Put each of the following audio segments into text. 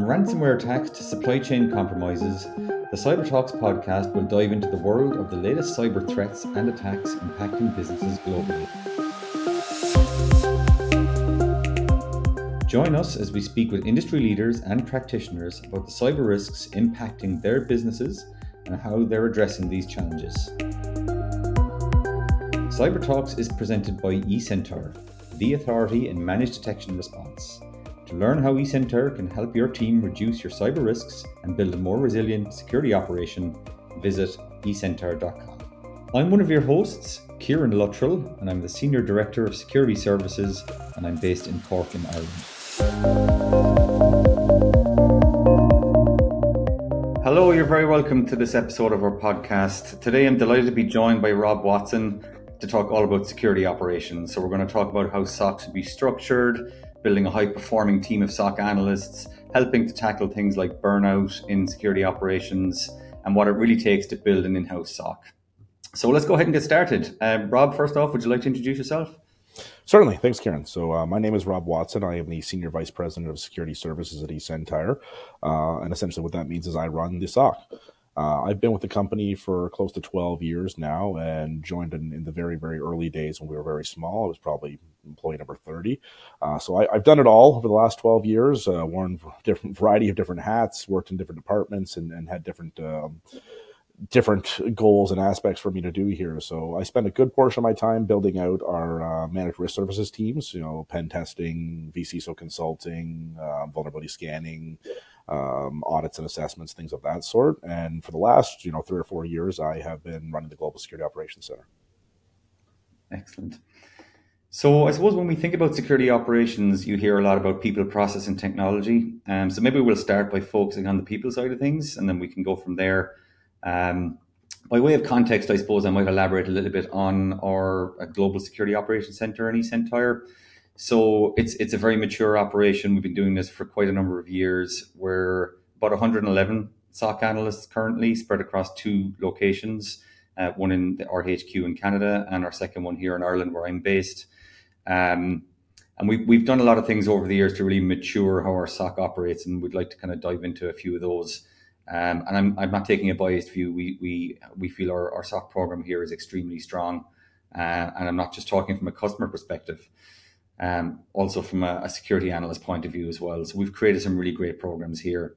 ransomware attacks to supply chain compromises, the Cyber Talks podcast will dive into the world of the latest cyber threats and attacks impacting businesses globally. Join us as we speak with industry leaders and practitioners about the cyber risks impacting their businesses and how they're addressing these challenges. Cyber Talks is presented by eCentaur, the authority in managed detection and response. To learn how eCentaur can help your team reduce your cyber risks and build a more resilient security operation, visit ecentaur.com. I'm one of your hosts, Kieran Luttrell, and I'm the Senior Director of Security Services, and I'm based in Cork in Ireland. Hello, you're very welcome to this episode of our podcast. Today I'm delighted to be joined by Rob Watson to talk all about security operations. So we're going to talk about how SOC should be structured, building a high-performing team of SOC analysts, helping to tackle things like burnout in security operations, and what it really takes to build an in-house SOC. So let's go ahead and get started. Rob, first off, would you like to introduce yourself? Certainly. Thanks, Kieran. So my name is Rob Watson. I am the Senior Vice President of Security Services at eCentaur. And essentially what that means is I run the SOC. I've been with the company for close to 12 years now and joined in the very, very early days when we were very small. I was probably employee number 30. So I've done it all over the last 12 years, worn a different variety of different hats, worked in different departments and had different goals and aspects for me to do here. So I spent a good portion of my time building out our managed risk services teams, pen testing, vCISO consulting, vulnerability scanning, audits and assessments, things of that sort. And for the last, 3 or 4 years, I have been running the Global Security Operations Center. Excellent. So I suppose when we think about security operations, you hear a lot about people, process, and technology. So maybe we'll start by focusing on the people side of things, and then we can go from there. By way of context, I suppose I might elaborate a little bit on our Global Security Operations Center in eCentaur. So it's a very mature operation. We've been doing this for quite a number of years. We're about 111 SOC analysts currently spread across 2 locations, one in our HQ in Canada and our second one here in Ireland where I'm based. And we've done a lot of things over the years to really mature how our SOC operates, and we'd like to kind of dive into a few of those. And I'm not taking a biased view. We feel our SOC program here is extremely strong, and I'm not just talking from a customer perspective, also from a security analyst point of view as well. So we've created some really great programs here.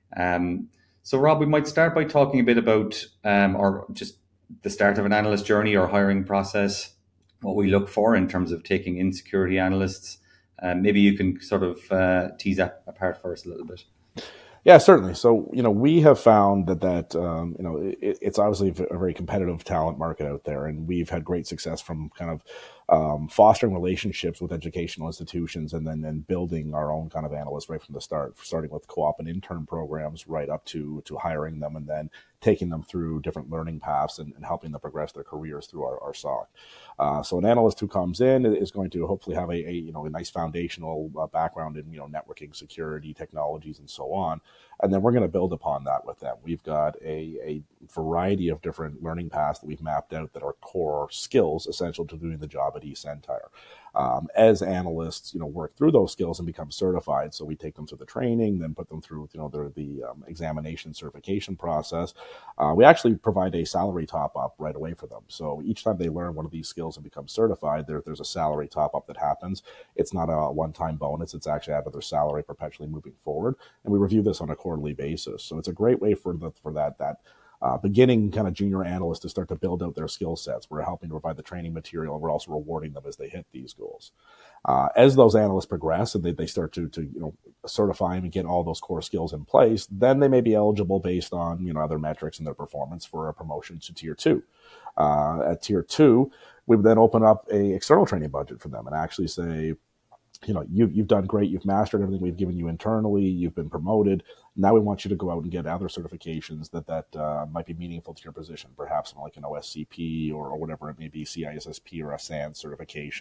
So Rob, we might start by talking a bit about or just the start of an analyst journey or hiring process, what we look for in terms of taking in security analysts. Maybe you can sort of tease that apart for us a little bit. Yeah, certainly. So, we have found that it's obviously a very competitive talent market out there, and we've had great success from kind of fostering relationships with educational institutions and then building our own kind of analysts right from the start, starting with co-op and intern programs right up to hiring them and then taking them through different learning paths and helping them progress their careers through our SOC. So an analyst who comes in is going to hopefully have a nice foundational background in networking, security, technologies, and so on. And then we're going to build upon that with them. We've got a variety of different learning paths that we've mapped out that are core skills essential to doing the job at eCentaur. As analysts, work through those skills and become certified. So we take them through the training, then put them through, the examination certification process. We actually provide a salary top up right away for them. So each time they learn one of these skills and become certified, there's a salary top up that happens. It's not a one-time bonus. It's actually out of their salary perpetually moving forward. And we review this on a quarterly basis. So it's a great way for that beginning kind of junior analysts to start to build out their skill sets. We're helping to provide the training material, and we're also rewarding them as they hit these goals. As those analysts progress and they start to certify and get all those core skills in place, then they may be eligible based on other metrics in their performance for a promotion to Tier 2. At Tier 2, we would then open up a external training budget for them and actually say, you've done great. You've mastered everything we've given you internally. You've been promoted. Now we want you to go out and get other certifications that might be meaningful to your position, perhaps like an OSCP or whatever it may be, CISSP or a SANS certification.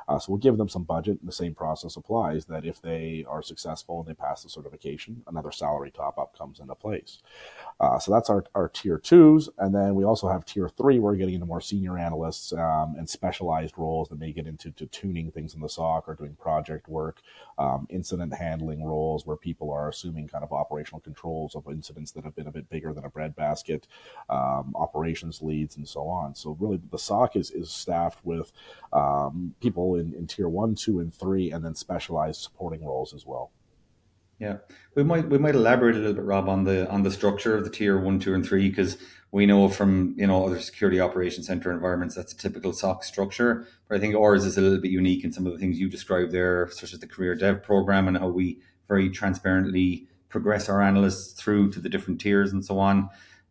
So we'll give them some budget, and the same process applies that if they are successful and they pass the certification, another salary top up comes into place. So that's our tier twos. And then we also have tier three. We're getting into more senior analysts and specialized roles that may get into tuning things in the SOC or doing project work, incident handling roles where people are assuming kind of operational controls of incidents that have been a bit bigger than a breadbasket, operations leads, and so on. So really the SOC is staffed with people in tier one, two, and three, and then specialized supporting roles as well. Yeah, we might elaborate a little bit, Rob, on the structure of the tier one, two, and three, because we know from other security operations center environments that's a typical SOC structure. But I think ours is a little bit unique in some of the things you described there, such as the career dev program and how we very transparently progress our analysts through to the different tiers and so on.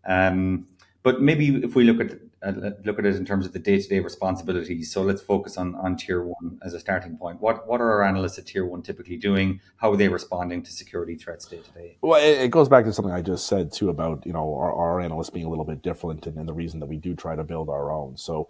But maybe if we look at it in terms of the day-to-day responsibilities, so let's focus on tier one as a starting point. What are our analysts at tier one typically doing? How are they responding to security threats day to day? Well, it goes back to something I just said too about our analysts being a little bit different, and the reason that we do try to build our own. So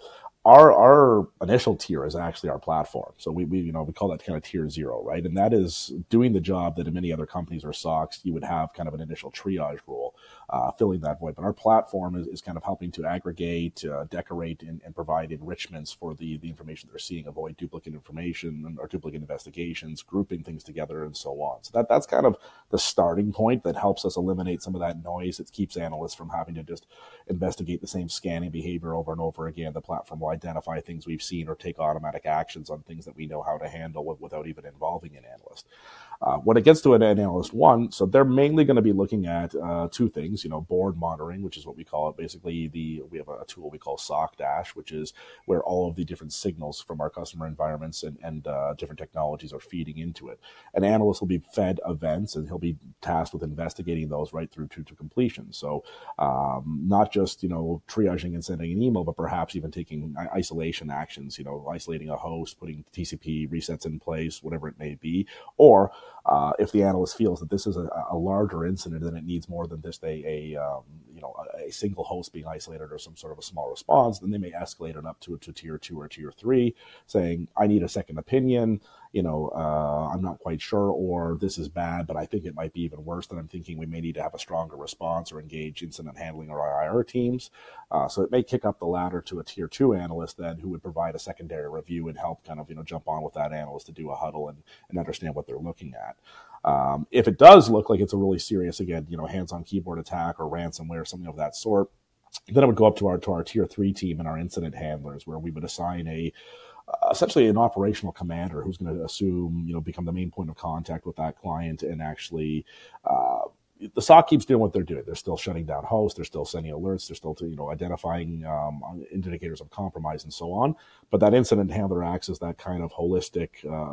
our initial tier is actually our platform. So we call that kind of tier zero, right? And that is doing the job that in many other companies or SOCs you would have kind of an initial triage role, filling that void. But our platform is kind of helping to aggregate, decorate, and provide enrichments for the information they're seeing, avoid duplicate information or duplicate investigations, grouping things together, and so on. So that's kind of the starting point that helps us eliminate some of that noise. It keeps analysts from having to just investigate the same scanning behavior over and over again. The platform will identify things we've seen or take automatic actions on things that we know how to handle without even involving an analyst. When it gets to an analyst one, so they're mainly going to be looking at two things, board monitoring, which is what we call it. Basically, we have a tool we call SOC Dash, which is where all of the different signals from our customer environments and different technologies are feeding into it. An analyst will be fed events, and he'll be tasked with investigating those right through to completion. So not just, triaging and sending an email, but perhaps even taking isolation actions, isolating a host, putting TCP resets in place, whatever it may be. Or if the analyst feels that this is a larger incident and it needs more than just a single host being isolated or some sort of a small response, then they may escalate it up to tier two or tier three, saying, I need a second opinion. I'm not quite sure, or this is bad, but I think it might be even worse than I'm thinking. We may need to have a stronger response or engage incident handling or IR teams. So it may kick up the ladder to a tier two analyst then who would provide a secondary review and help kind of, jump on with that analyst to do a huddle and understand what they're looking at. If it does look like it's a really serious, again, hands-on keyboard attack or ransomware, something of that sort, then it would go up to our tier three team and our incident handlers, where we would assign essentially an operational commander who's going to assume, become the main point of contact with that client and actually, the SOC keeps doing what they're doing. They're still shutting down hosts. They're still sending alerts. They're still, identifying indicators of compromise and so on. But that incident handler acts as that kind of holistic,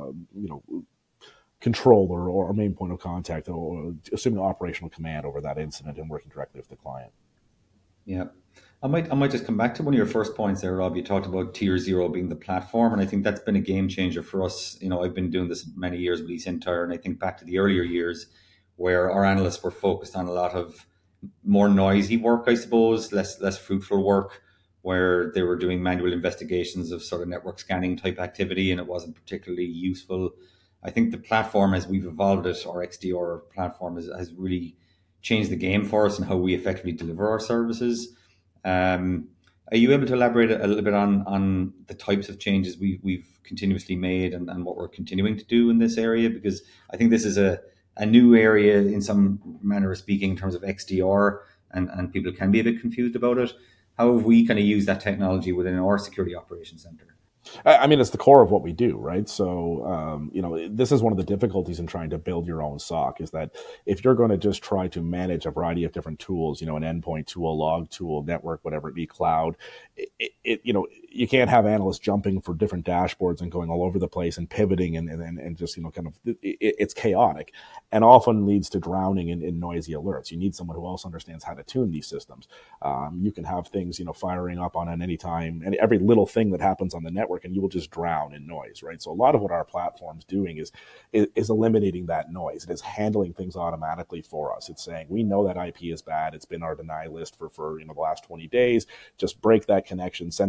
controller or main point of contact, or assuming operational command over that incident and working directly with the client. Yeah. I might just come back to one of your first points there, Rob. You talked about tier zero being the platform, and I think that's been a game changer for us. I've been doing this many years with eSentire, and I think back to the earlier years where our analysts were focused on a lot of more noisy work, I suppose, less fruitful work, where they were doing manual investigations of sort of network scanning type activity, and it wasn't particularly useful. I think the platform, as we've evolved it, our XDR platform has really changed the game for us and how we effectively deliver our services. Are you able to elaborate a little bit on the types of changes we've continuously made and what we're continuing to do in this area? Because I think this is a new area in some manner of speaking in terms of XDR, and people can be a bit confused about it. How have we kind of used that technology within our security operations center? I mean, it's the core of what we do, right? So, this is one of the difficulties in trying to build your own SOC, is that if you're going to just try to manage a variety of different tools, an endpoint tool, log tool, network, whatever it be, cloud, you can't have analysts jumping for different dashboards and going all over the place and pivoting and just, it's chaotic and often leads to drowning in noisy alerts. You need someone who also understands how to tune these systems. You can have things, firing up on any time, and every little thing that happens on the network, and you will just drown in noise, right? So a lot of what our platform's doing is eliminating that noise. It is handling things automatically for us. It's saying, we know that IP is bad. It's been our deny list for the last 20 days. Just break that connection, send a notification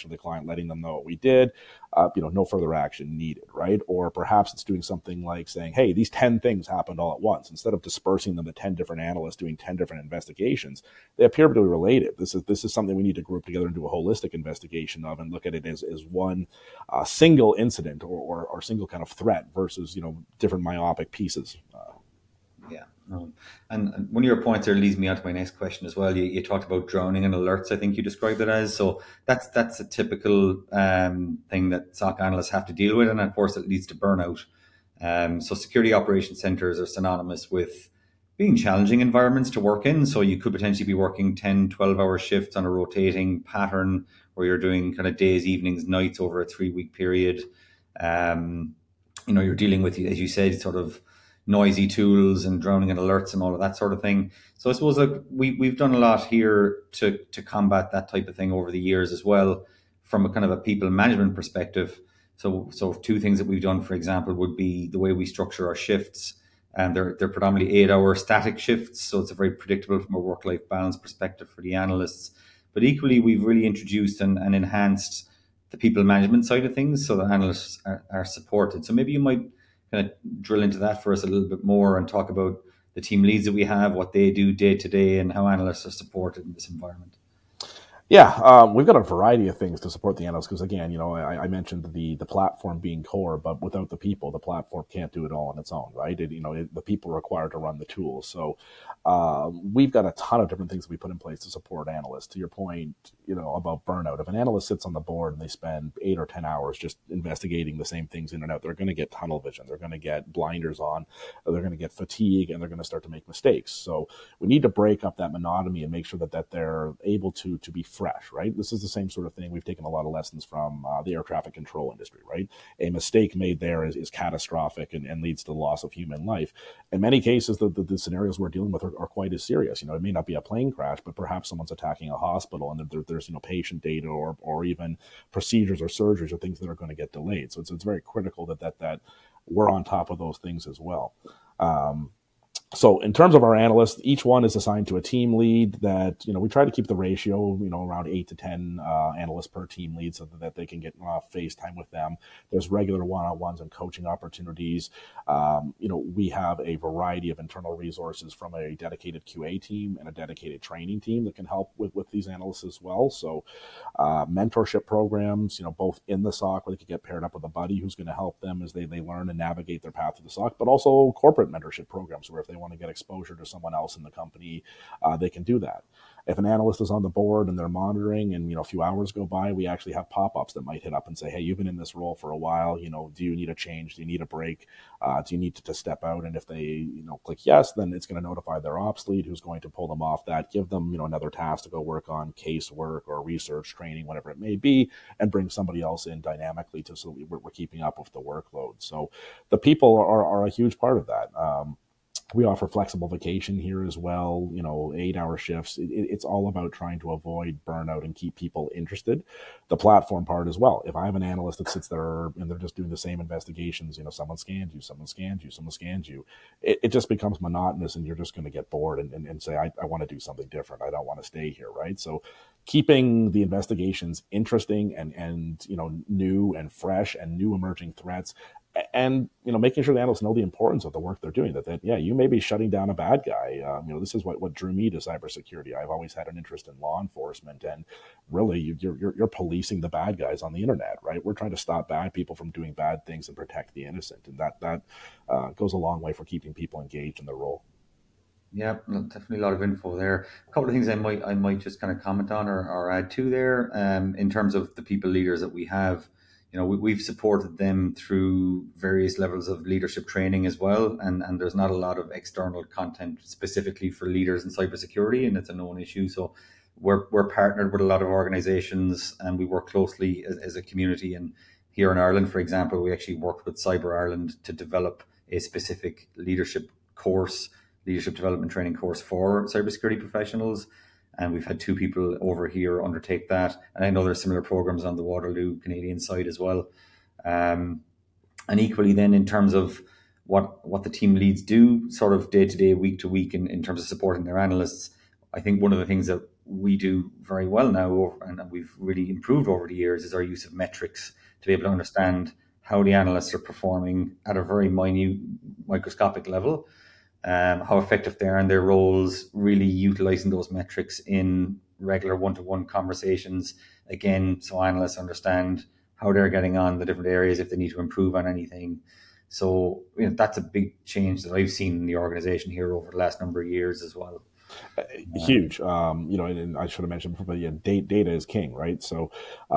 notification of the client, letting them know what we did. No further action needed, right? Or perhaps it's doing something like saying, hey, these 10 things happened all at once. Instead of dispersing them to 10 different analysts doing 10 different investigations, they appear to be related. This is something we need to group together and do a holistic investigation of and look at it as one single incident or single kind of threat versus, different myopic pieces. Yeah. And one of your points there leads me on to my next question as well. You talked about drowning in alerts, I think you described it as. So that's a typical thing that SOC analysts have to deal with. And of course, it leads to burnout. So security operations centers are synonymous with being challenging environments to work in. So you could potentially be working 10, 12-hour shifts on a rotating pattern where you're doing kind of days, evenings, nights over a 3-week period. You're dealing with, as you said, sort of noisy tools and drowning in alerts and all of that sort of thing. So I suppose we've done a lot here to combat that type of thing over the years as well, from a kind of a people management perspective. So two things that we've done, for example, would be the way we structure our shifts. And they're predominantly 8-hour static shifts, so it's a very predictable from a work-life balance perspective for the analysts. But equally, we've really introduced and enhanced the people management side of things, so the analysts are supported. So maybe you might kind of drill into that for us a little bit more and talk about the team leads that we have, what they do day to day, and how analysts are supported in this environment. Yeah, we've got a variety of things to support the analysts because, again, I mentioned the platform being core, but without the people, the platform can't do it all on its own, right? The people are required to run the tools. So we've got a ton of different things that we put in place to support analysts. To your point, about burnout, if an analyst sits on the board and they spend 8 or 10 hours just investigating the same things in and out, they're going to get tunnel vision, they're going to get blinders on, they're going to get fatigue, and they're going to start to make mistakes. So we need to break up that monotony and make sure that they're able to be fresh, right? This is the same sort of thing. We've taken a lot of lessons from the air traffic control industry, right? A mistake made there is catastrophic and leads to the loss of human life. In many cases, the scenarios we're dealing with are quite as serious. It may not be a plane crash, but perhaps someone's attacking a hospital and there's patient data or even procedures or surgeries or things that are going to get delayed. So it's very critical that we're on top of those things as well. So in terms of our analysts, each one is assigned to a team lead that, we try to keep the ratio, around 8 to 10 analysts per team lead so that they can get face time with them. There's regular one-on-ones and coaching opportunities. We have a variety of internal resources from a dedicated QA team and a dedicated training team that can help with these analysts as well. So mentorship programs, both in the SOC where they can get paired up with a buddy who's going to help them as they learn and navigate their path to the SOC, but also corporate mentorship programs where if they want to get exposure to someone else in the company, they can do that. If an analyst is on the board and they're monitoring and, a few hours go by, we actually have pop-ups that might hit up and say, hey, you've been in this role for a while, do you need a change? Do you need a break? Do you need to step out? And if they, click yes, then it's going to notify their ops lead who's going to pull them off that, give them, another task to go work on casework or research training, whatever it may be, and bring somebody else in dynamically so we're keeping up with the workload. So the people are a huge part of that. We offer flexible vacation here as well, 8-hour shifts. It's all about trying to avoid burnout and keep people interested. The platform part as well. If I have an analyst that sits there and they're just doing the same investigations, someone scanned you, someone scanned you, someone scanned you, it just becomes monotonous and you're just going to get bored and say, I want to do something different. I don't want to stay here, right? So keeping the investigations interesting and new and fresh and new emerging threats, and making sure the analysts know the importance of the work they're doing. That you may be shutting down a bad guy. This is what drew me to cybersecurity. I've always had an interest in law enforcement, and really, you're policing the bad guys on the internet, right? We're trying to stop bad people from doing bad things and protect the innocent, and that goes a long way for keeping people engaged in their role. Yeah, definitely a lot of info there. A couple of things I might just kind of comment on or add to there. In terms of the people leaders that we have. We've supported them through various levels of leadership training as well. And there's not a lot of external content specifically for leaders in cybersecurity, and it's a known issue. So we're partnered with a lot of organizations and we work closely as a community. And here in Ireland, for example, we actually worked with Cyber Ireland to develop a specific leadership development training course for cybersecurity professionals. And we've had 2 people over here undertake that. And I know there's similar programs on the Waterloo Canadian side as well. And equally then in terms of what the team leads do sort of day to day, week to week in terms of supporting their analysts, I think one of the things that we do very well now, and we've really improved over the years, is our use of metrics to be able to understand how the analysts are performing at a very minute, microscopic level, how effective they are in their roles, really utilizing those metrics in regular one-to-one conversations, again, so analysts understand how they're getting on the different areas, if they need to improve on anything. So that's a big change that I've seen in the organization here over the last number of years as well. Huge. And I should have mentioned before, but yeah, data is king, right? So,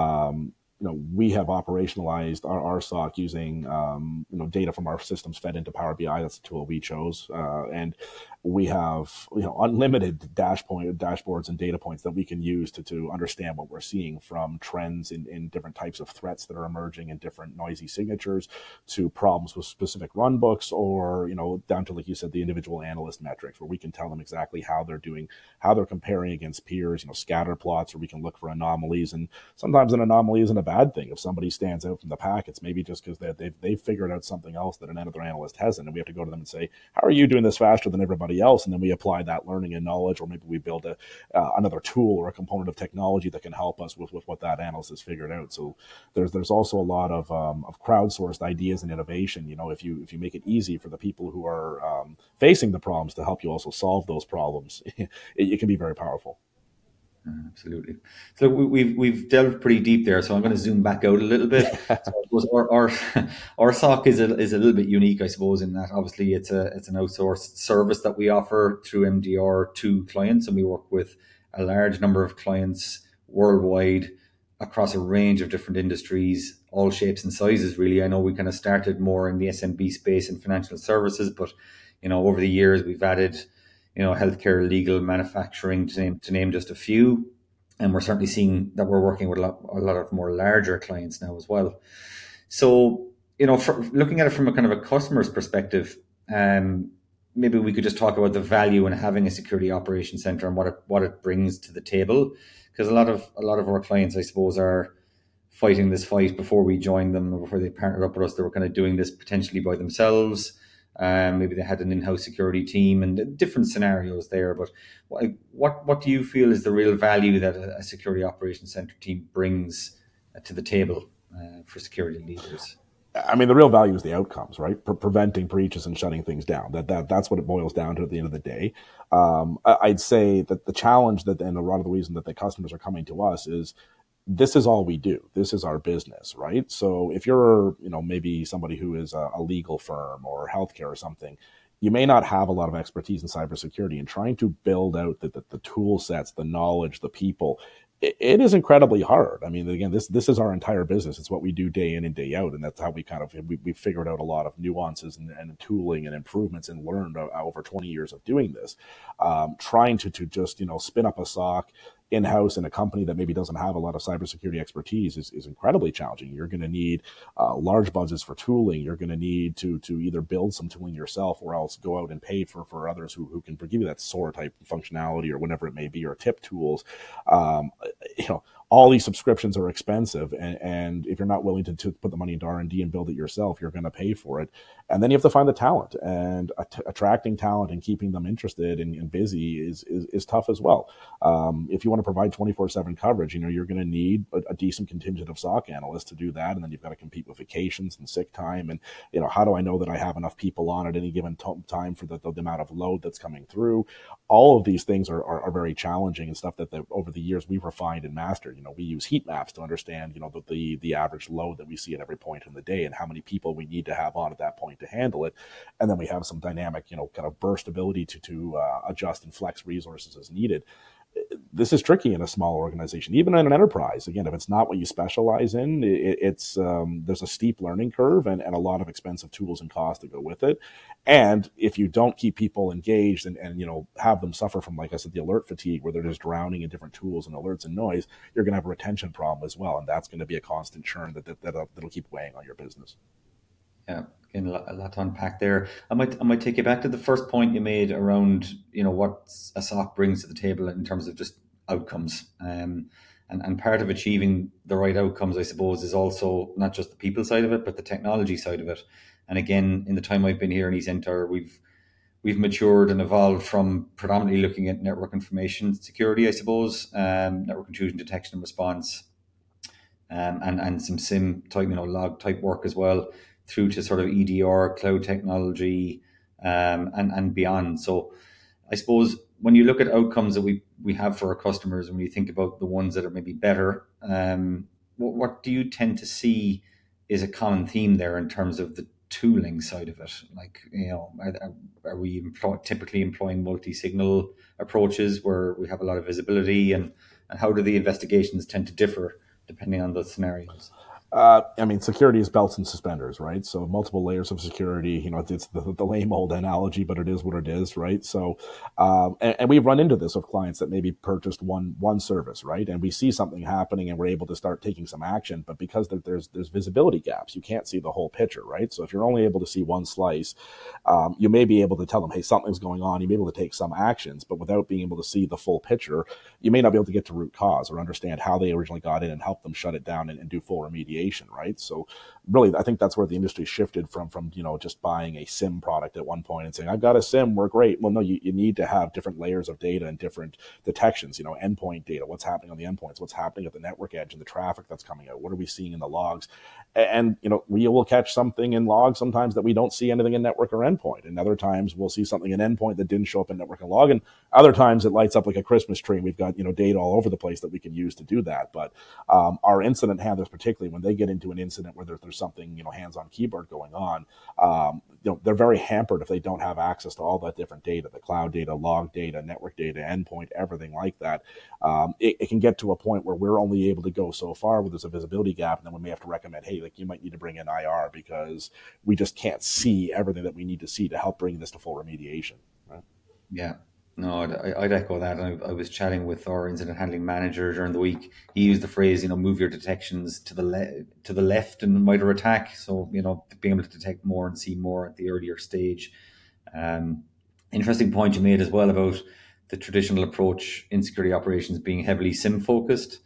we have operationalized our SOC using, data from our systems fed into Power BI. That's the tool we chose. And we have, unlimited dashboards and data points that we can use to understand what we're seeing, from trends in different types of threats that are emerging in different noisy signatures, to problems with specific run books, or, down to, like you said, the individual analyst metrics, where we can tell them exactly how they're doing, how they're comparing against peers, scatter plots, or we can look for anomalies. And sometimes an anomaly isn't a bad thing. If somebody stands out from the pack, it's maybe just because they've figured out something else that another analyst hasn't. And we have to go to them and say, how are you doing this faster than everybody else? And then we apply that learning and knowledge, or maybe we build another tool or a component of technology that can help us with what that analyst has figured out. So there's also a lot of crowdsourced ideas and innovation. If you make it easy for the people who are facing the problems to help you also solve those problems, it can be very powerful. Absolutely. So we've delved pretty deep there. So I'm going to zoom back out a little bit. So I suppose our SOC is a little bit unique, I suppose, in that obviously it's an outsourced service that we offer through MDR to clients, and we work with a large number of clients worldwide across a range of different industries, all shapes and sizes. Really, I know we kind of started more in the SMB space and financial services, but over the years we've added healthcare, legal, manufacturing, to name just a few. And we're certainly seeing that we're working with a lot of more larger clients now as well. So, looking at it from a kind of a customer's perspective, maybe we could just talk about the value in having a security operations center and what it brings to the table. Because a lot of our clients, I suppose, are fighting this fight before we joined them, or before they partnered up with us. They were kind of doing this potentially by themselves. Maybe they had an in-house security team, and different scenarios there. But what do you feel is the real value that a security operations center team brings to the table for security leaders? I mean, the real value is the outcomes, right? Preventing breaches and shutting things down. That's what it boils down to at the end of the day. I'd say that the challenge and a lot of the reason that the customers are coming to us is, this is all we do. This is our business, right? So if you're, maybe somebody who is a legal firm or healthcare or something, you may not have a lot of expertise in cybersecurity, and trying to build out the tool sets, the knowledge, the people, it is incredibly hard. I mean, again, this is our entire business. It's what we do day in and day out. And that's how we figured out a lot of nuances and tooling and improvements, and learned over 20 years of doing this. Trying to just, spin up a SOC in-house in a company that maybe doesn't have a lot of cybersecurity expertise is incredibly challenging. You're going to need large budgets for tooling. You're going to need to either build some tooling yourself, or else go out and pay for others who can give you that SOAR type functionality, or whatever it may be, or tip tools. All these subscriptions are expensive, and if you're not willing to put the money into R&D and build it yourself, you're going to pay for it. And then you have to find the talent, and attracting talent and keeping them interested and busy is tough as well. If you want to provide 24/7 coverage, you're going to need a decent contingent of SOC analysts to do that, and then you've got to compete with vacations and sick time, and how do I know that I have enough people on at any given time for the amount of load that's coming through? All of these things are very challenging, and stuff that over the years we've refined and mastered. We use heat maps to understand the average load that we see at every point in the day, and how many people we need to have on at that point to handle it. And then we have some dynamic kind of burst ability to adjust and flex resources as needed. This is tricky in a small organization, even in an enterprise. Again, if it's not what you specialize in, it's there's a steep learning curve, and a lot of expensive tools and costs to go with it. And if you don't keep people engaged and have them suffer from, like I said, the alert fatigue, where they're just drowning in different tools and alerts and noise, you're going to have a retention problem as well, and that's going to be a constant churn that'll keep weighing on your business. Yeah, again, a lot to unpack there. I might take you back to the first point you made around what a SOC brings to the table in terms of just outcomes. And part of achieving the right outcomes, I suppose, is also not just the people side of it, but the technology side of it. And again, in the time I've been here in eCenter, we've matured and evolved from predominantly looking at network information security, I suppose, network intrusion detection and response, and some SIM type, log type work as well, through to sort of EDR, cloud technology, and beyond. So I suppose when you look at outcomes that we have for our customers, and when you think about the ones that are maybe better, what do you tend to see is a common theme there in terms of the tooling side of it? Like, are we typically employing multi-signal approaches where we have a lot of visibility, and how do the investigations tend to differ depending on the scenarios? I mean, security is belts and suspenders, right? So multiple layers of security. It's the lame old analogy, but it is what it is, right? So, and we've run into this with clients that maybe purchased one service, right? And we see something happening, and we're able to start taking some action. But because there's visibility gaps, you can't see the whole picture, right? So if you're only able to see one slice, you may be able to tell them, hey, something's going on. You may be able to take some actions, but without being able to see the full picture, you may not be able to get to root cause or understand how they originally got in and help them shut it down and do full remediation. Right. So really, I think that's where the industry shifted from just buying a SIM product at one point and saying, I've got a SIM, we're great. Well, no, you need to have different layers of data and different detections, endpoint data, what's happening on the endpoints, what's happening at the network edge and the traffic that's coming out. What are we seeing in the logs? And, we will catch something in logs sometimes that we don't see anything in network or endpoint. And other times we'll see something in endpoint that didn't show up in network and log. And other times it lights up like a Christmas tree. We've got, data all over the place that we can use to do that. But our incident handlers, particularly when they get into an incident where there's something, hands-on keyboard going on, they're very hampered if they don't have access to all that different data, the cloud data, log data, network data, endpoint, everything like that. It can get to a point where we're only able to go so far where there's a visibility gap, and then we may have to recommend, hey, you might need to bring in IR because we just can't see everything that we need to see to help bring this to full remediation. Right? Yeah. No, I'd echo that. I was chatting with our incident handling manager during the week. He used the phrase, move your detections to the left in MITRE ATT&CK. So, being able to detect more and see more at the earlier stage. Interesting point you made as well about the traditional approach in security operations being heavily SIM focused.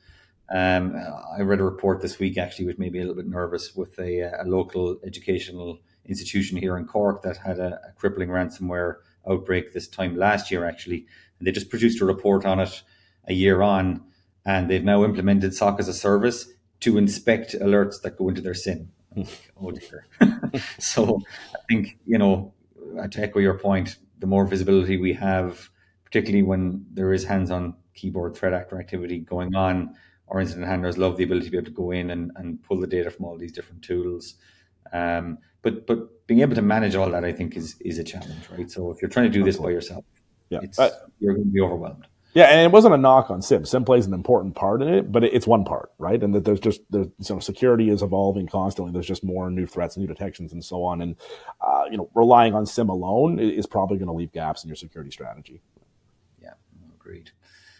I read a report this week actually, which made me a little bit nervous, with a local educational institution here in Cork that had a crippling ransomware outbreak this time last year, actually. And they just produced a report on it a year on, and they've now implemented SOC as a service to inspect alerts that go into their SIM. Oh dear. So I think, to echo your point, the more visibility we have, particularly when there is hands-on keyboard threat actor activity going on, our incident handlers love the ability to be able to go in and pull the data from all these different tools. But being able to manage all that, I think, is a challenge, right? So if you're trying to do this by yourself, you're going to be overwhelmed. Yeah, and it wasn't a knock on SIM. SIM plays an important part in it, but it's one part, right? And that there's security is evolving constantly. There's just more new threats, new detections, and so on. And relying on SIM alone is probably going to leave gaps in your security strategy. Yeah, agreed.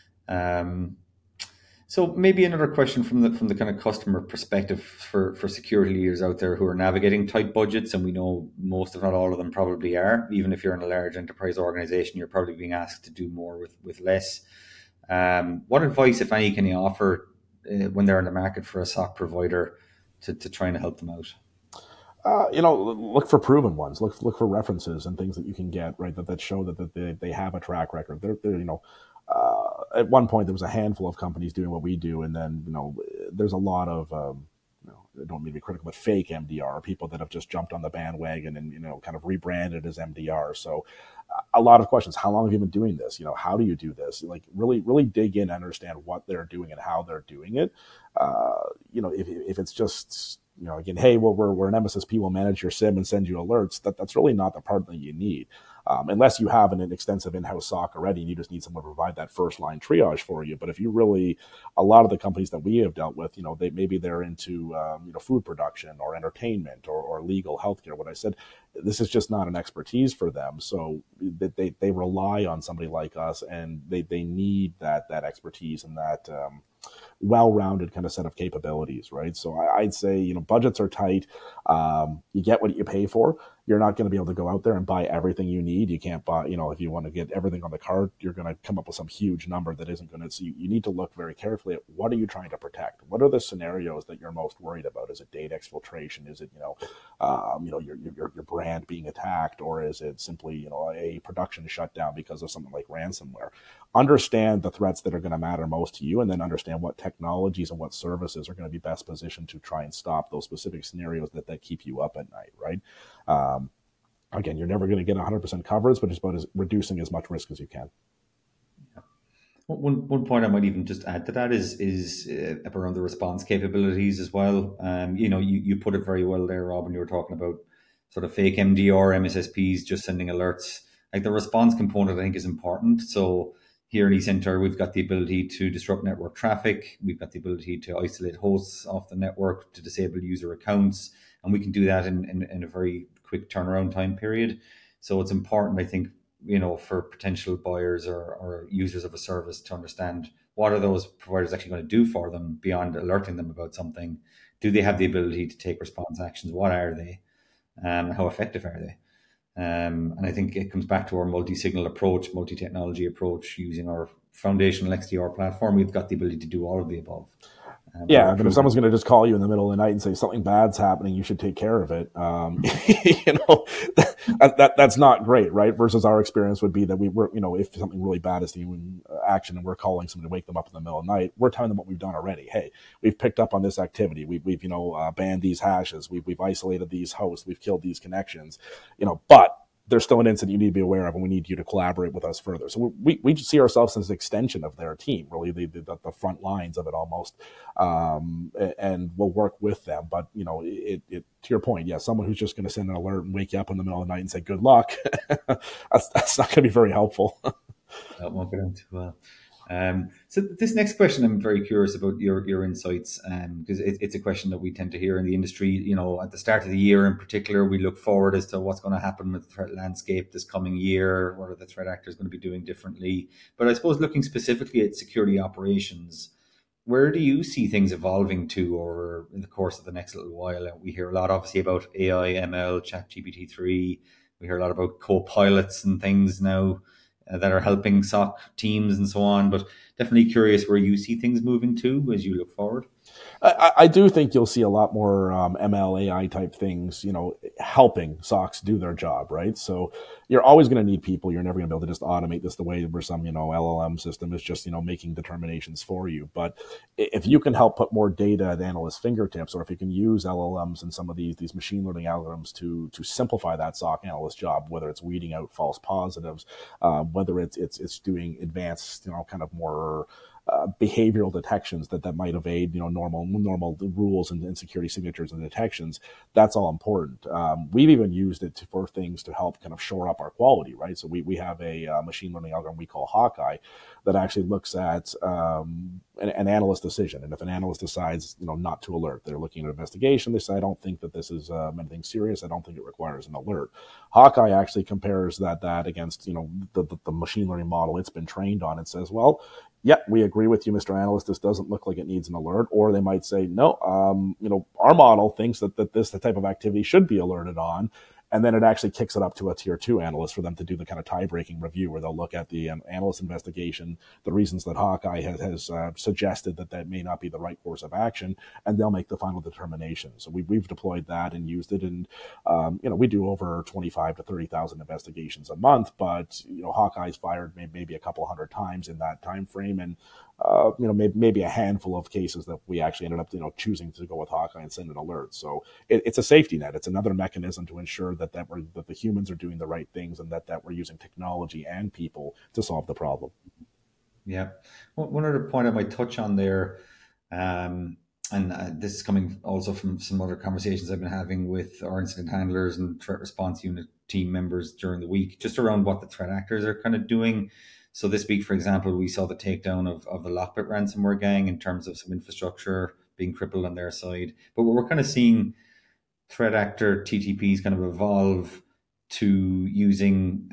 So maybe another question from the kind of customer perspective for security leaders out there who are navigating tight budgets, and we know most, if not all of them, probably are. Even if you're in a large enterprise organization, you're probably being asked to do more with less. What advice, if any, can you offer when they're in the market for a SOC provider to try and help them out? Look for proven ones. Look for references and things that you can get, right, that show that they have a track record. They're at one point there was a handful of companies doing what we do, and then there's a lot of I don't mean to be critical, but fake MDR, people that have just jumped on the bandwagon and kind of rebranded as MDR. So a lot of questions. How long have you been doing this? How do you do this? Like really dig in and understand what they're doing and how they're doing it. If it's just again, hey, well, we're an MSSP, we'll manage your SIM and send you alerts. That's really not the part that you need. Unless you have an extensive in-house SOC already and you just need someone to provide that first line triage for you. But if you really, a lot of the companies that we have dealt with, they're into food production or entertainment or legal healthcare. What I said, this is just not an expertise for them. So they rely on somebody like us, and they need that expertise and that well-rounded kind of set of capabilities, right? So I'd say, budgets are tight. You get what you pay for. you're not going to be able to go out there and buy everything you need. You can't buy, if you want to get everything on the card, you're going to come up with some huge number that isn't going to. So you need to look very carefully at what are you trying to protect. What are the scenarios that you're most worried about? Is it data exfiltration? Is it your brand being attacked, or is it simply a production shutdown because of something like ransomware? Understand the threats that are going to matter most to you, and then understand what technologies and what services are going to be best positioned to try and stop those specific scenarios that keep you up at night, right? Again, you're never going to get 100% coverage, but it's about reducing as much risk as you can. One point I might even just add to that is around the response capabilities as well. You put it very well there, Rob, when you were talking about sort of fake MDR, MSSPs just sending alerts. Like the response component, I think, is important. So here in eCenter, we've got the ability to disrupt network traffic. We've got the ability to isolate hosts off the network, to disable user accounts, and we can do that in a very quick turnaround time period. So it's important, I think, for potential buyers or users of a service to understand what are those providers actually going to do for them beyond alerting them about something. Do they have the ability to take response actions? What are they? How effective are they? And I think it comes back to our multi-signal approach, multi-technology approach, using our foundational XDR platform. We've got the ability to do all of the above. Yeah, but if someone's going to just call you in the middle of the night and say something bad's happening, you should take care of it. That's not great, right? Versus our experience would be that if something really bad is taking action and we're calling someone to wake them up in the middle of the night, we're telling them what we've done already. Hey, we've picked up on this activity. We've banned these hashes. We've isolated these hosts. We've killed these connections. But there's still an incident you need to be aware of, and we need you to collaborate with us further. So we see ourselves as an extension of their team, really the front lines of it almost, and we'll work with them. But to your point, yeah, someone who's just going to send an alert and wake you up in the middle of the night and say good luck, that's not going to be very helpful. That won't go down too well. So this next question, I'm very curious about your insights, because it's a question that we tend to hear in the industry. At the start of the year, in particular, we look forward as to what's going to happen with the threat landscape this coming year. What are the threat actors going to be doing differently? But I suppose looking specifically at security operations, where do you see things evolving to over in the course of the next little while? We hear a lot, obviously, about AI, ML, ChatGPT-3. We hear a lot about co-pilots and things now that are helping SOC teams and so on, but definitely curious where you see things moving to as you look forward. I do think you'll see a lot more ML, AI type things, helping SOCs do their job, right? So you're always going to need people. You're never going to be able to just automate this the way where some, LLM system is just, making determinations for you. But if you can help put more data at analysts' fingertips, or if you can use LLMs and some of these machine learning algorithms to simplify that SOC analyst job, whether it's weeding out false positives, whether it's doing advanced, kind of more behavioral detections that might evade, normal rules and security signatures and detections. That's all important. We've even used it for things to help kind of shore up our quality, right? So we have a machine learning algorithm we call Hawkeye that actually looks at an analyst decision. And if an analyst decides, not to alert, they're looking at an investigation, they say, I don't think that this is anything serious. I don't think it requires an alert. Hawkeye actually compares that against, the machine learning model it's been trained on and says, well, yeah, we agree with you, Mr. Analyst. This doesn't look like it needs an alert. Or they might say, no, our model thinks that this the type of activity should be alerted on. And then it actually kicks it up to a tier 2 analyst for them to do the kind of tie-breaking review where they'll look at the analyst investigation, the reasons that Hawkeye has suggested that may not be the right course of action, and they'll make the final determination. So we've deployed that and used it, and we do over 25 to 30,000 investigations a month, but Hawkeye's fired maybe a couple hundred times in that time frame, and maybe a handful of cases that we actually ended up choosing to go with Hawkeye and send an alert. So it's a safety net. It's another mechanism to ensure that the humans are doing the right things, and that we're using technology and people to solve the problem. Yeah. One other point I might touch on there, and this is coming also from some other conversations I've been having with our incident handlers and threat response unit team members during the week, just around what the threat actors are kind of doing. So this week, for example, we saw the takedown of the Lockbit ransomware gang in terms of some infrastructure being crippled on their side. But we're kind of seeing threat actor TTPs kind of evolve to using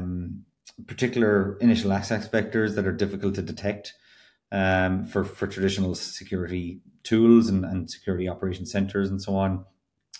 particular initial access vectors that are difficult to detect for traditional security tools and security operation centers and so on.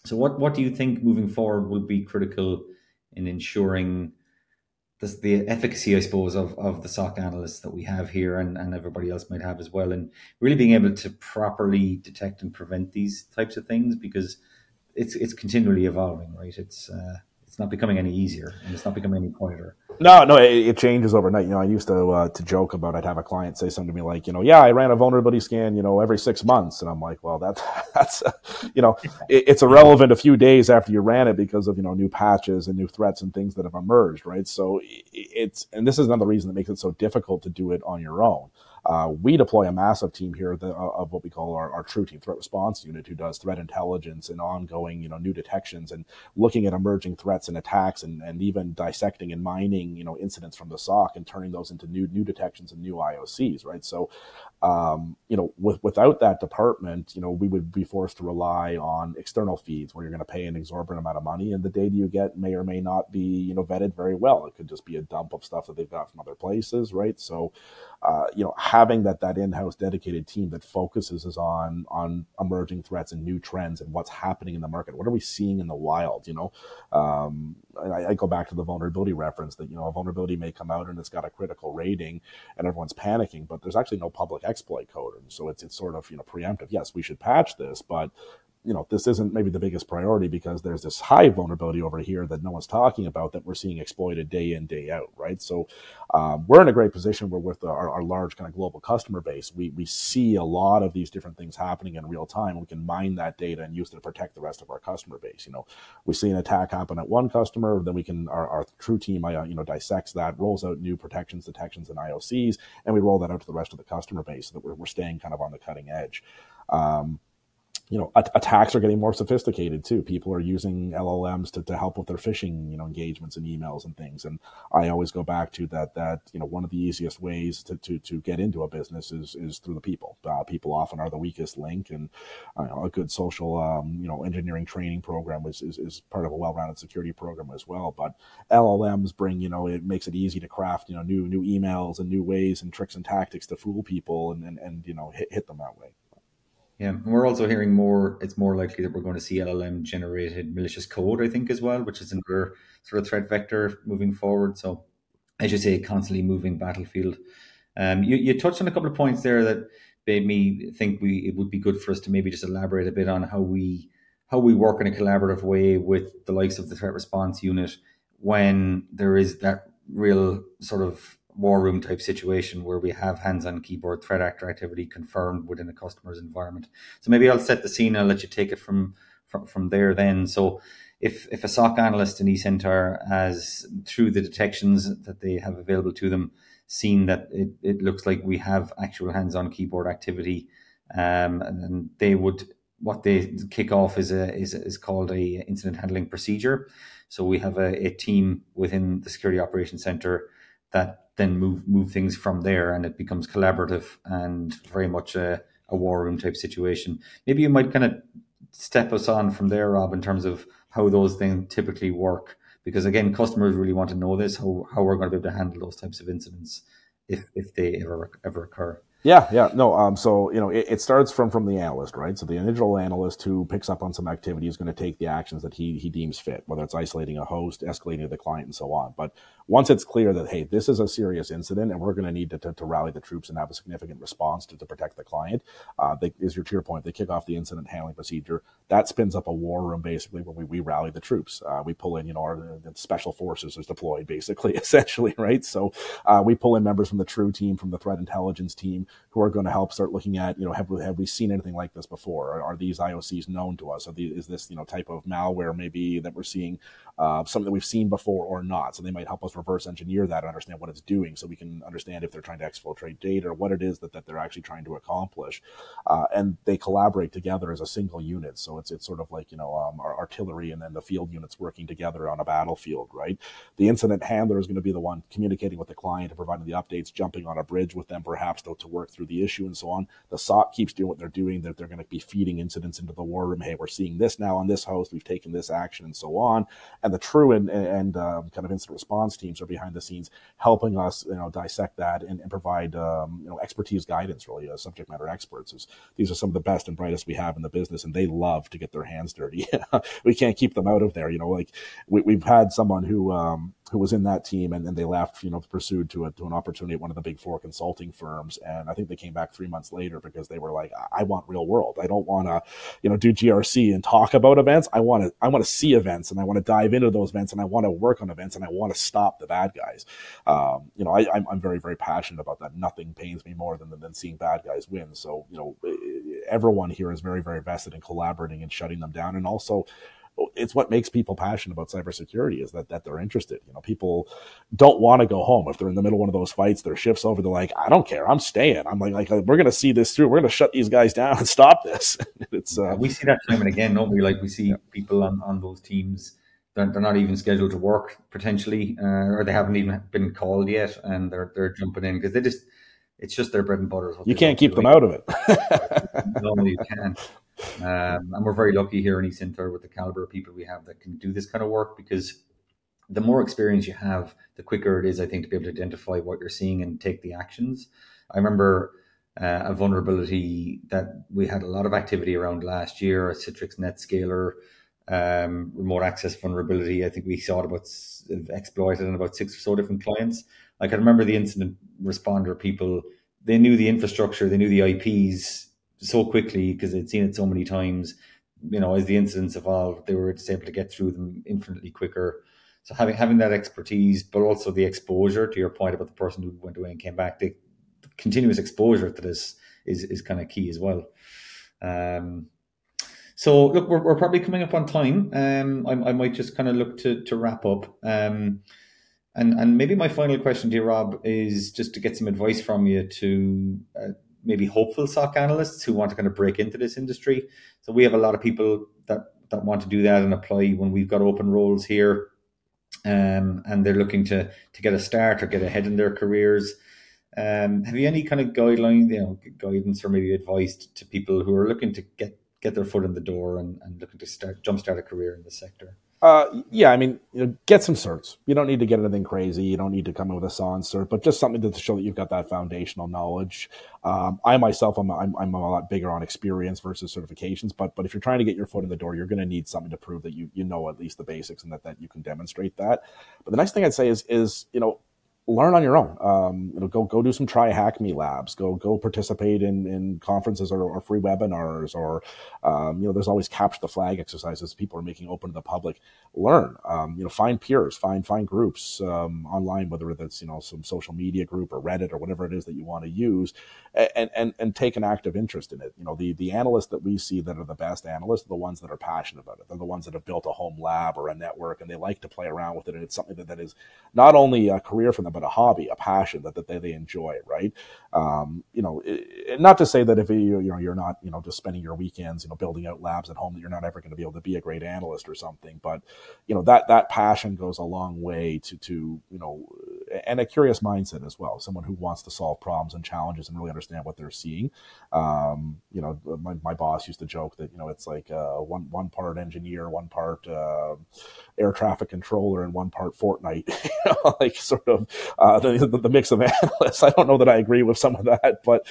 So what do you think moving forward will be critical in ensuring this, the efficacy, I suppose, of the SOC analysts that we have here and everybody else might have as well, and really being able to properly detect and prevent these types of things, because it's continually evolving, right? It's not becoming any easier and it's not becoming any quieter. No, it changes overnight. I used to joke about. I'd have a client say something to me like, yeah, I ran a vulnerability scan, every 6 months, and I'm like, well, that's it's irrelevant a few days after you ran it because of new patches and new threats and things that have emerged, right? So and this is another reason that makes it so difficult to do it on your own. We deploy a massive team here of what we call our True Team Threat Response Unit, who does threat intelligence and ongoing, new detections and looking at emerging threats and attacks, and even dissecting and mining, incidents from the SOC and turning those into new detections and new IOCs, right? So, without that department, we would be forced to rely on external feeds where you're going to pay an exorbitant amount of money, and the data you get may or may not be, vetted very well. It could just be a dump of stuff that they've got from other places, right? So, having that in-house dedicated team that focuses is on emerging threats and new trends and what's happening in the market. What are we seeing in the wild? I go back to the vulnerability reference that a vulnerability may come out and it's got a critical rating and everyone's panicking, but there's actually no public exploit code, and so it's sort of preemptive. Yes, we should patch this, but this isn't maybe the biggest priority because there's this high vulnerability over here that no one's talking about that we're seeing exploited day in, day out, right? So we're in a great position where with our large kind of global customer base, we see a lot of these different things happening in real time. We can mine that data and use it to protect the rest of our customer base. We see an attack happen at one customer, then we can, our True Team, dissects that, rolls out new protections, detections, and IOCs, and we roll that out to the rest of the customer base so that we're staying kind of on the cutting edge. Attacks are getting more sophisticated too. People are using LLMs to help with their phishing, engagements and emails and things. And I always go back to that one of the easiest ways to get into a business is through the people. People often are the weakest link, and a good social, engineering training program is part of a well-rounded security program as well. But LLMs bring, it makes it easy to craft, new emails and new ways and tricks and tactics to fool people and hit them that way. Yeah, and we're also hearing more. It's more likely that we're going to see LLM generated malicious code, I think, as well, which is another sort of threat vector moving forward. So, as you say, constantly moving battlefield. You touched on a couple of points there that made me think it would be good for us to maybe just elaborate a bit on how we work in a collaborative way with the likes of the threat response unit when there is that real sort of war room type situation where we have hands-on keyboard threat actor activity confirmed within a customer's environment. So maybe I'll set the scene. I'll let you take it from there. Then, so if a SOC analyst in eCentral has, through the detections that they have available to them, seen that it looks like we have actual hands-on keyboard activity, and they would, what they kick off is called a incident handling procedure. So we have a team within the Security Operations Center that then move things from there, and it becomes collaborative and very much a war room type situation. Maybe you might kind of step us on from there, Rob, in terms of how those things typically work, because again, customers really want to know this, how we're going to be able to handle those types of incidents if they ever occur. Yeah, no. So it starts from the analyst, right? So the individual analyst who picks up on some activity is going to take the actions that he deems fit, whether it's isolating a host, escalating to the client, and so on. But once it's clear that, hey, this is a serious incident and we're going to need to rally the troops and have a significant response to protect the client, to your point, they kick off the incident handling procedure. That spins up a war room, basically, where we rally the troops. We pull in, our special forces is deployed, basically, essentially, right? So we pull in members from the True Team, from the threat intelligence team, who are going to help start looking at, have we seen anything like this before? Are these IOCs known to us? Is this, type of malware maybe that we're seeing, something that we've seen before or not? So they might help us reverse engineer that and understand what it's doing, so we can understand if they're trying to exfiltrate data or what it is that they're actually trying to accomplish. And they collaborate together as a single unit. So it's sort of like, our artillery and then the field units working together on a battlefield, right? The incident handler is going to be the one communicating with the client and providing the updates, jumping on a bridge with them perhaps to work through the issue and so on. The SOC keeps doing what they're doing, that they're going to be feeding incidents into the war room. Hey, we're seeing this now on this host, we've taken this action and so on. And the true and kind of incident response teams are behind the scenes helping us, dissect that and provide, expertise guidance, really, as subject matter experts. These are some of the best and brightest we have in the business, and they love to get their hands dirty. We can't keep them out of there. Like we've had someone who was in that team and they left, pursued to an opportunity at one of the big four consulting firms. And I think they came back 3 months later because they were like, I want real world. I don't want to, do GRC and talk about events. I want to see events, and I want to dive into those events, and I want to work on events, and I want to stop the bad guys. I'm very, very passionate about that. Nothing pains me more than seeing bad guys win. So, everyone here is very, very vested in collaborating and shutting them down. And also, it's what makes people passionate about cybersecurity is that they're interested. People don't want to go home if they're in the middle of one of those fights. Their shift's over. They're like, I don't care. I'm staying. I'm like we're going to see this through. We're going to shut these guys down and stop this. It's we see that time and again, don't we? Like we see people on those teams. They're not even scheduled to work potentially, or they haven't even been called yet, and they're jumping in because it's just their bread and butter. You can't keep them out of it. No, you can't. And we're very lucky here in East Inter with the caliber of people we have that can do this kind of work, because the more experience you have, the quicker it is, I think, to be able to identify what you're seeing and take the actions. I remember a vulnerability that we had a lot of activity around last year, a Citrix NetScaler remote access vulnerability. I think we saw it exploited in about 6 or so different clients. I can remember the incident responder people, they knew the infrastructure, they knew the IPs so quickly because they'd seen it so many times. As the incidents evolved, they were just able to get through them infinitely quicker. So having that expertise, but also the exposure, to your point about the person who went away and came back, the continuous exposure to this is kind of key as well. So look, we're probably coming up on time. I might just kind of look to wrap up. And maybe my final question to you, Rob, is just to get some advice from you to maybe hopeful SOC analysts who want to kind of break into this industry. So we have a lot of people that want to do that and apply when we've got open roles here, and they're looking to get a start or get ahead in their careers. Have you any kind of guidance or maybe advice to people who are looking to get their foot in the door and looking to jumpstart a career in this sector? Get some certs. You don't need to get anything crazy. You don't need to come in with a SON cert, but just something to show that you've got that foundational knowledge. I myself, I'm a lot bigger on experience versus certifications, but if you're trying to get your foot in the door, you're going to need something to prove that you know at least the basics and that you can demonstrate that. But the next thing I'd say is learn on your own. Go do some Try Hack Me labs. Go participate in conferences or free webinars, or there's always capture the flag exercises people are making open to the public. Learn. Find peers, find groups online, whether that's some social media group or Reddit or whatever it is that you want to use, and take an active interest in it. The analysts that we see that are the best analysts are the ones that are passionate about it. They're the ones that have built a home lab or a network, and they like to play around with it. And it's something that is not only a career for them, but a hobby, a passion that they enjoy, right? Not to say that if you're not just spending your weekends building out labs at home, that you're not ever going to be able to be a great analyst or something, but that passion goes a long way to and a curious mindset as well. Someone who wants to solve problems and challenges and really understand what they're seeing. My boss used to joke that it's like one part engineer, one part air traffic controller, and one part Fortnite. Like sort of the mix of analysts. I don't know that I agree with some of that, but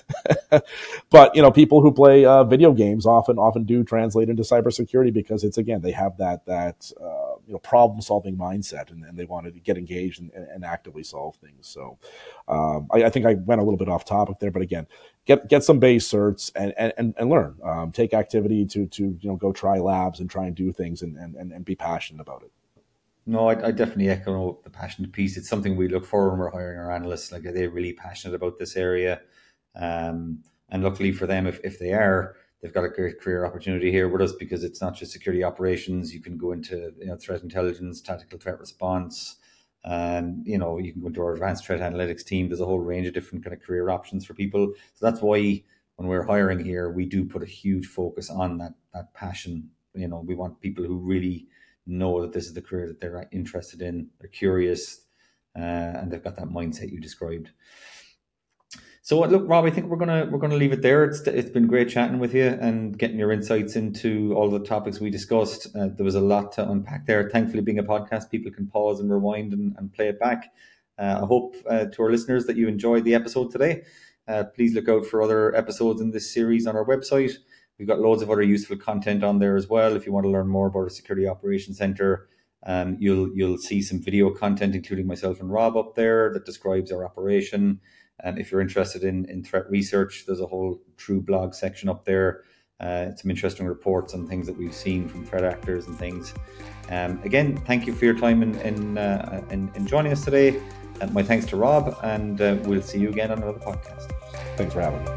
people who play video games often do translate into cybersecurity because they have that problem solving mindset and they want to get engaged and actively solve things. So I think I went a little bit off topic there, but again, get some base certs and learn. Take activity to go try labs and try and do things and be passionate about it. No, I definitely echo the passionate piece. It's something we look for when we're hiring our analysts. Like, are they really passionate about this area? And luckily for them, if they are, they've got a great career opportunity here with us, because it's not just security operations. You can go into threat intelligence, tactical threat response, and you can go into our advanced threat analytics team. There's a whole range of different kind of career options for people. So that's why when we're hiring here, we do put a huge focus on that passion. We want people who really know that this is the career that they're interested in, they're curious, and they've got that mindset you described. So look, Rob, I think we're gonna leave it there. It's been great chatting with you and getting your insights into all the topics we discussed. There was a lot to unpack there. Thankfully, being a podcast, people can pause and rewind and play it back. I hope to our listeners that you enjoyed the episode today. Please look out for other episodes in this series on our website. We've got loads of other useful content on there as well. If you want to learn more about our Security Operations Center, you'll see some video content, including myself and Rob, up there that describes our operation. If you're interested in threat research, there's a whole true blog section up there. Some interesting reports on things that we've seen from threat actors and things. Again, thank you for your time in joining us today. My thanks to Rob, and we'll see you again on another podcast. Thanks for having me.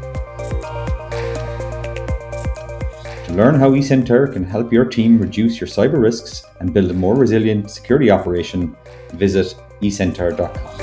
To learn how eCenter can help your team reduce your cyber risks and build a more resilient security operation, visit ecenter.com.